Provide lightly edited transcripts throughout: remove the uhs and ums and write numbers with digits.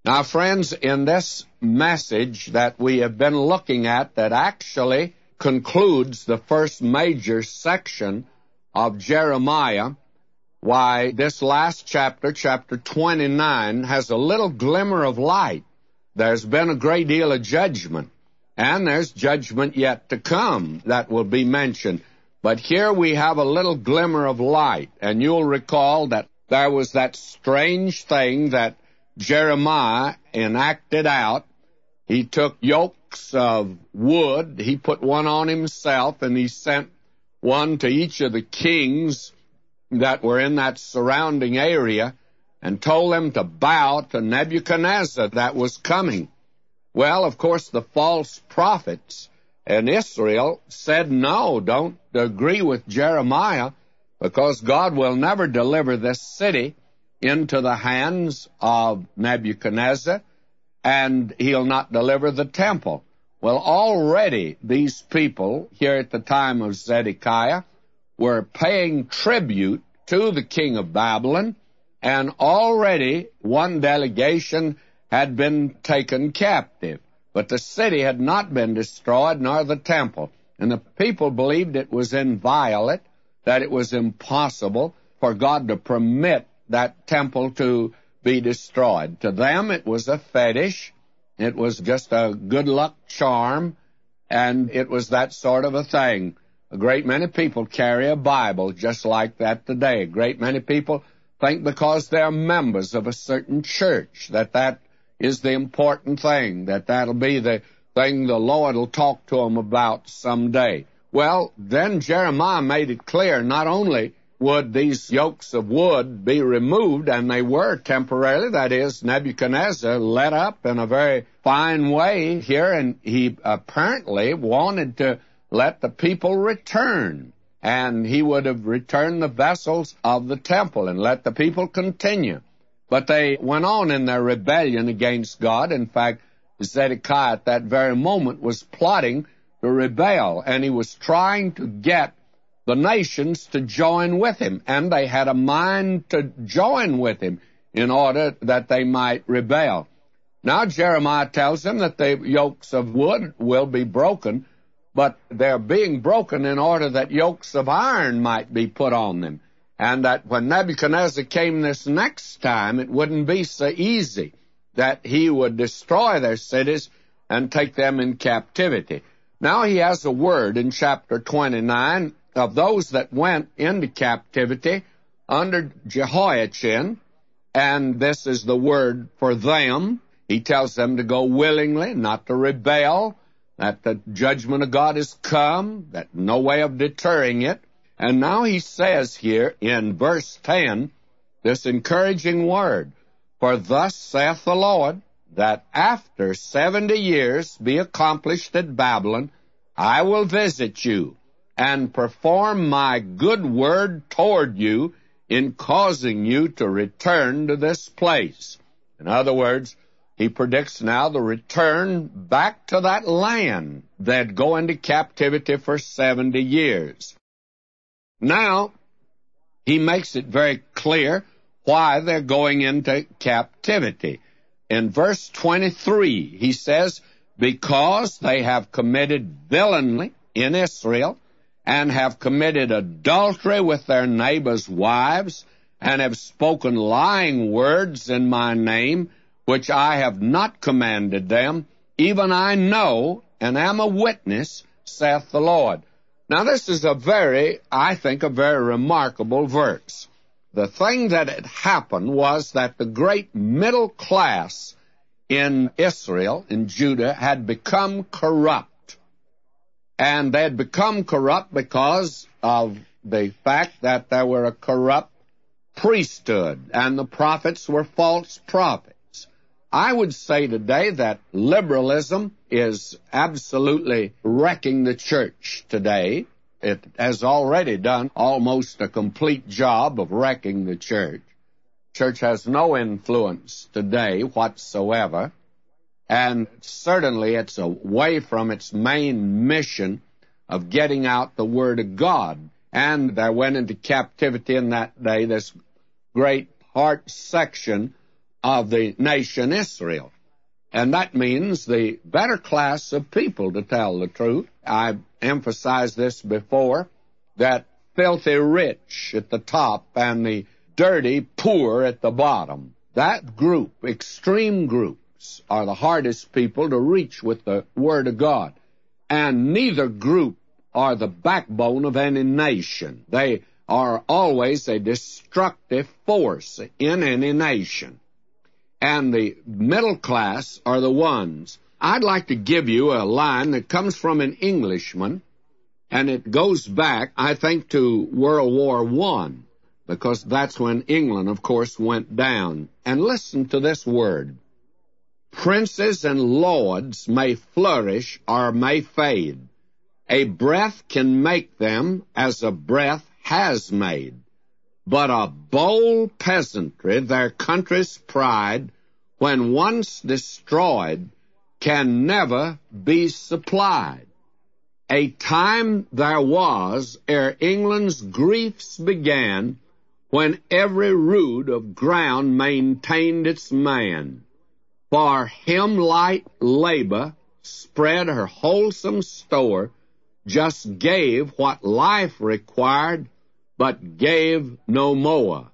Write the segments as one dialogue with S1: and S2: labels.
S1: Now, friends, in this message that we have been looking at that actually concludes the first major section of Jeremiah, why, this last chapter, chapter 29, has a little glimmer of light. There's been a great deal of judgment, and there's judgment yet to come that will be mentioned. But here we have a little glimmer of light, and you'll recall that there was that strange thing that Jeremiah enacted out. He took yokes of wood, he put one on himself, and he sent one to each of the kings that were in that surrounding area and told them to bow to Nebuchadnezzar that was coming. Well, of course, the false prophets in Israel said, no, don't agree with Jeremiah, because God will never deliver this city into the hands of Nebuchadnezzar, and he'll not deliver the temple. Well, already these people here at the time of Zedekiah were paying tribute to the king of Babylon, and already one delegation had been taken captive. But the city had not been destroyed, nor the temple. And the people believed it was inviolate, that it was impossible for God to permit that temple to be destroyed. To them, it was a fetish. It was just a good luck charm, and it was that sort of a thing. A great many people carry a Bible just like that today. A great many people think because they're members of a certain church that is the important thing, that'll be the thing the Lord will talk to them about someday. Well, then Jeremiah made it clear not only would these yokes of wood be removed, and they were temporarily, that is, Nebuchadnezzar let up in a very fine way here, and he apparently wanted to let the people return, and he would have returned the vessels of the temple and let the people continue. But they went on in their rebellion against God. In fact, Zedekiah at that very moment was plotting to rebel, and he was trying to get the nations to join with him, and they had a mind to join with him in order that they might rebel. Now Jeremiah tells them that the yokes of wood will be broken, but they're being broken in order that yokes of iron might be put on them, and that when Nebuchadnezzar came this next time, it wouldn't be so easy, that he would destroy their cities and take them in captivity. Now he has a word in chapter 29 of those that went into captivity under Jehoiachin, and this is the word for them. He tells them to go willingly, not to rebel, that the judgment of God has come, that no way of deterring it. And now he says here in verse 10, this encouraging word, for thus saith the Lord, that after 70 years be accomplished at Babylon, I will visit you, and perform my good word toward you in causing you to return to this place. In other words, he predicts now the return back to that land. They'd go into captivity for 70 years. Now, he makes it very clear why they're going into captivity. In verse 23, he says, because they have committed villainy in Israel, and have committed adultery with their neighbors' wives, and have spoken lying words in my name, which I have not commanded them, even I know, and am a witness, saith the Lord. Now this is I think, a very remarkable verse. The thing that had happened was that the great middle class in Israel, in Judah, had become corrupt. And they had become corrupt because of the fact that there were a corrupt priesthood, and the prophets were false prophets. I would say today that liberalism is absolutely wrecking the church today. It has already done almost a complete job of wrecking the church. Church has no influence today whatsoever. And certainly it's away from its main mission of getting out the Word of God. And there went into captivity in that day this great part section of the nation Israel. And that means the better class of people, to tell the truth. I've emphasized this before, that filthy rich at the top and the dirty poor at the bottom. That group, extreme groups, are the hardest people to reach with the Word of God. And neither group are the backbone of any nation. They are always a destructive force in any nation. And the middle class are the ones. I'd like to give you a line that comes from an Englishman, and it goes back, I think, to World War I, because that's when England, of course, went down. And listen to this word. Princes and lords may flourish or may fade. A breath can make them as a breath has made. But a bold peasantry, their country's pride, when once destroyed, can never be supplied. A time there was, ere England's griefs began, when every rood of ground maintained its man. For him light labor spread her wholesome store, just gave what life required, but gave no more.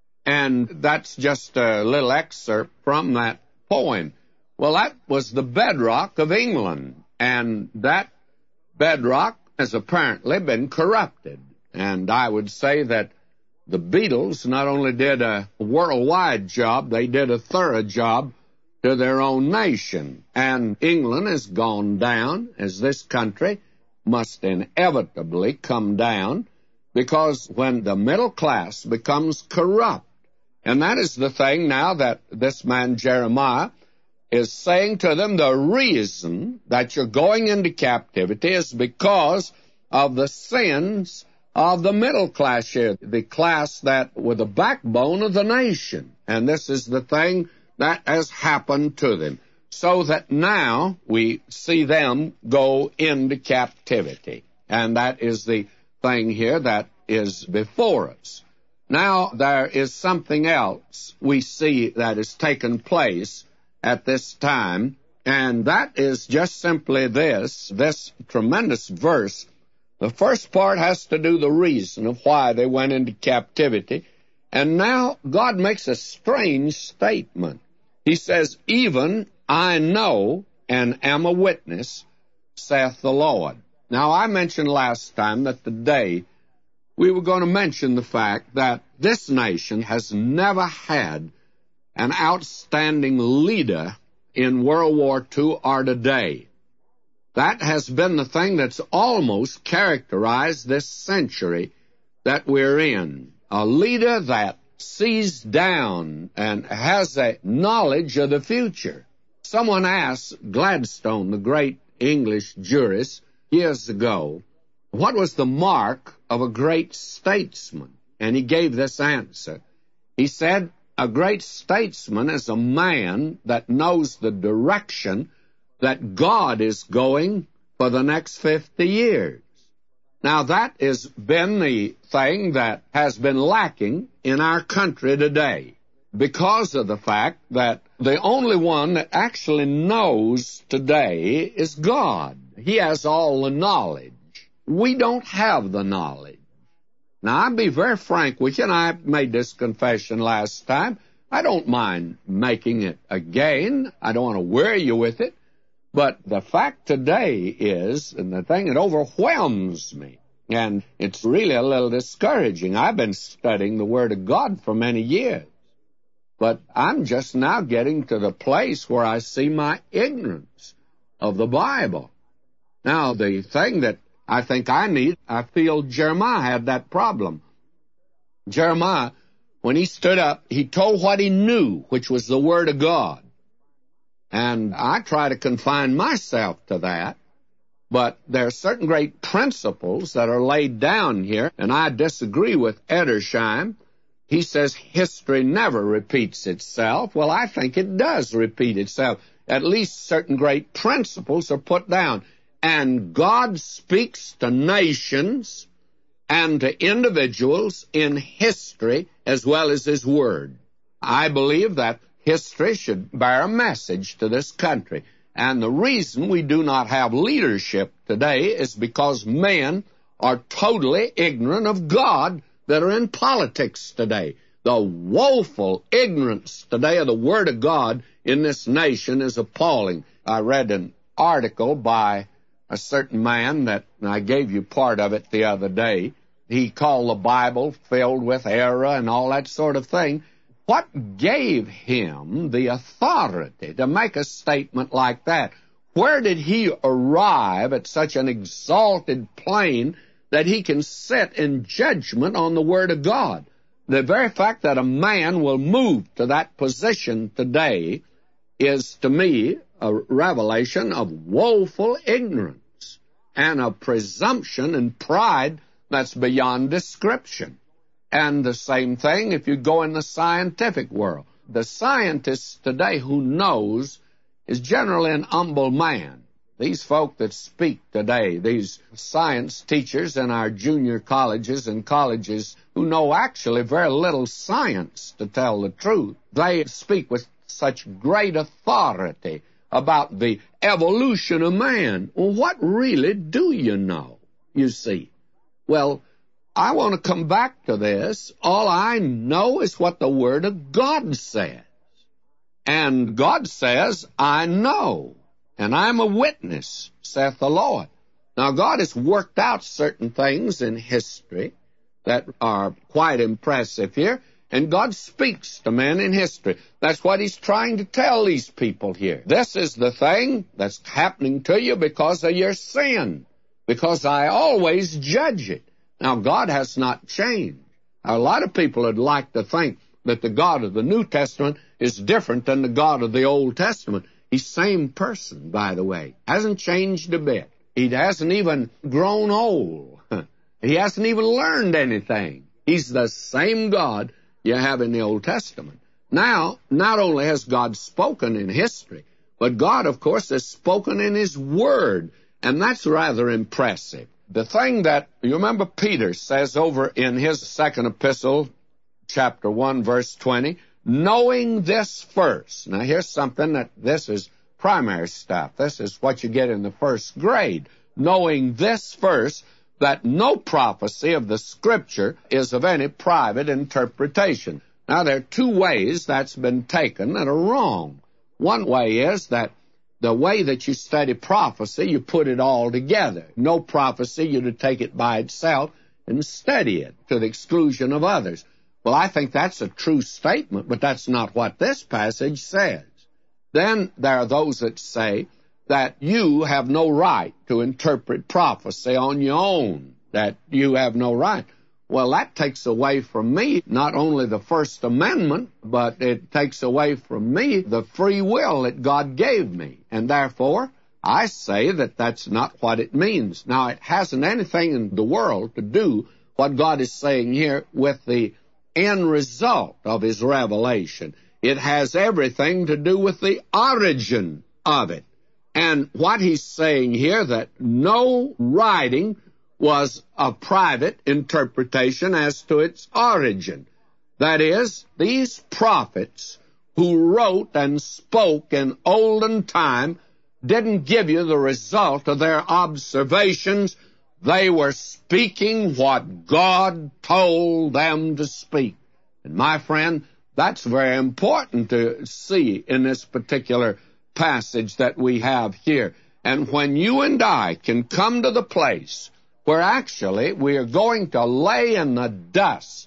S1: And that's just a little excerpt from that poem. Well, that was the bedrock of England, and that bedrock has apparently been corrupted. And I would say that the Beatles not only did a worldwide job, they did a thorough job to their own nation. And England has gone down, as this country must inevitably come down, because when the middle class becomes corrupt, and that is the thing now that this man Jeremiah is saying to them, the reason that you're going into captivity is because of the sins of the middle class here, the class that were the backbone of the nation. And this is the thing that has happened to them, so that now we see them go into captivity. And that is the thing here that is before us. Now, there is something else we see that has taken place at this time, and that is just simply this tremendous verse. The first part has to do the reason of why they went into captivity, and now God makes a strange statement. He says, even I know and am a witness, saith the Lord. Now, I mentioned last time that today we were going to mention the fact that this nation has never had an outstanding leader in World War II or today. That has been the thing that's almost characterized this century that we're in. A leader that sees down and has a knowledge of the future. Someone asked Gladstone, the great English jurist, years ago, what was the mark of a great statesman? And he gave this answer. He said, a great statesman is a man that knows the direction that God is going for the next 50 years. Now, that has been the thing that has been lacking in our country today, because of the fact that the only one that actually knows today is God. He has all the knowledge. We don't have the knowledge. Now, I'll be very frank with you, and I made this confession last time. I don't mind making it again. I don't want to weary you with it. But the fact today is, and the thing that overwhelms me, and it's really a little discouraging. I've been studying the Word of God for many years, but I'm just now getting to the place where I see my ignorance of the Bible. Now, the thing that I think I feel Jeremiah had that problem. Jeremiah, when he stood up, he told what he knew, which was the Word of God. And I try to confine myself to that, but there are certain great principles that are laid down here, and I disagree with Edersheim. He says history never repeats itself. Well, I think it does repeat itself. At least certain great principles are put down. And God speaks to nations and to individuals in history as well as His Word. I believe that history should bear a message to this country. And the reason we do not have leadership today is because men are totally ignorant of God that are in politics today. The woeful ignorance today of the Word of God in this nation is appalling. I read an article by a certain man that I gave you part of it the other day. He called the Bible filled with error and all that sort of thing. What gave him the authority to make a statement like that? Where did he arrive at such an exalted plane that he can sit in judgment on the Word of God? The very fact that a man will move to that position today is, to me, a revelation of woeful ignorance and a presumption and pride that's beyond description. And the same thing if you go in the scientific world. The scientist today who knows is generally an humble man. These folk that speak today, these science teachers in our junior colleges and colleges who know actually very little science, to tell the truth, they speak with such great authority about the evolution of man. Well, what really do you know, you see? Well, I want to come back to this. All I know is what the Word of God says. And God says, I know, and I'm a witness, saith the Lord. Now, God has worked out certain things in history that are quite impressive here, and God speaks to men in history. That's what He's trying to tell these people here. This is the thing that's happening to you because of your sin, because I always judge it. Now, God has not changed. Now, a lot of people would like to think that the God of the New Testament is different than the God of the Old Testament. He's the same person, by the way. Hasn't changed a bit. He hasn't even grown old. He hasn't even learned anything. He's the same God you have in the Old Testament. Now, not only has God spoken in history, but God, of course, has spoken in His Word, and that's rather impressive. The thing that, you remember Peter says over in his second epistle, chapter 1, verse 20, knowing this first. Now, here's something that this is primary stuff. This is what you get in the first grade. Knowing this first, that no prophecy of the Scripture is of any private interpretation. Now, there are two ways that's been taken that are wrong. One way is that the way that you study prophecy, you put it all together. No prophecy, you to take it by itself and study it to the exclusion of others. Well, I think that's a true statement, but that's not what this passage says. Then there are those that say that you have no right to interpret prophecy on your own, that you have no right. Well, that takes away from me not only the First Amendment, but it takes away from me the free will that God gave me. And therefore, I say that that's not what it means. Now, it hasn't anything in the world to do, what God is saying here, with the end result of His revelation. It has everything to do with the origin of it. And what He's saying here, that no writing was a private interpretation as to its origin. That is, these prophets who wrote and spoke in olden time didn't give you the result of their observations. They were speaking what God told them to speak. And my friend, that's very important to see in this particular passage that we have here. And when you and I can come to the place where actually we are going to lay in the dust,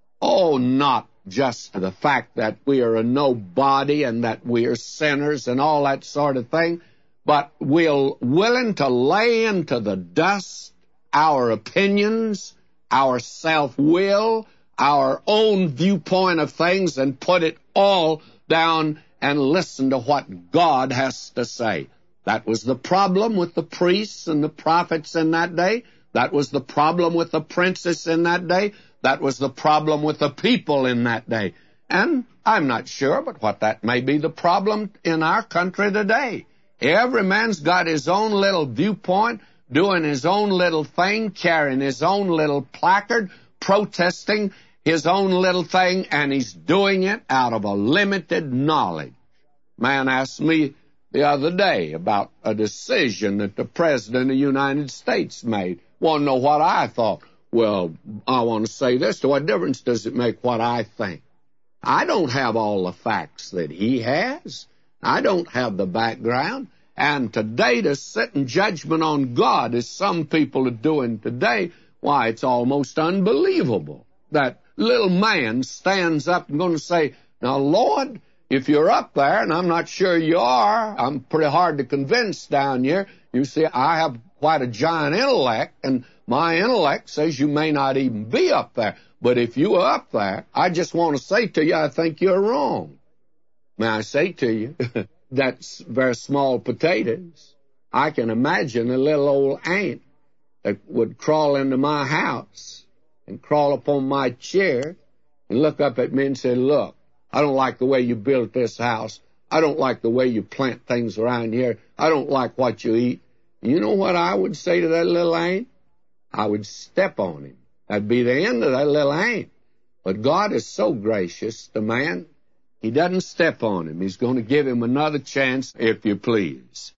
S1: not just the fact that we are a nobody and that we are sinners and all that sort of thing, but we're willing to lay into the dust our opinions, our self-will, our own viewpoint of things, and put it all down and listen to what God has to say. That was the problem with the priests and the prophets in that day. That was the problem with the princes in that day. That was the problem with the people in that day. And I'm not sure, but what that may be the problem in our country today. Every man's got his own little viewpoint, doing his own little thing, carrying his own little placard, protesting his own little thing, and he's doing it out of a limited knowledge. Man asked me the other day about a decision that the President of the United States made. Want to know what I thought? Well, I want to say this. What difference does it make what I think? I don't have all the facts that he has. I don't have the background. And today to sit in judgment on God, as some people are doing today, why, it's almost unbelievable. That little man stands up and going to say, now, Lord, if you're up there, and I'm not sure you are, I'm pretty hard to convince down here. You see, I have quite a giant intellect, and my intellect says you may not even be up there. But if you are up there, I just want to say to you, I think you're wrong. May I say to you, that's very small potatoes. I can imagine a little old ant that would crawl into my house and crawl up on my chair and look up at me and say, look, I don't like the way you built this house. I don't like the way you plant things around here. I don't like what you eat. You know what I would say to that little ant? I would step on him. That'd be the end of that little ant. But God is so gracious to man, he doesn't step on him. He's going to give him another chance, if you please.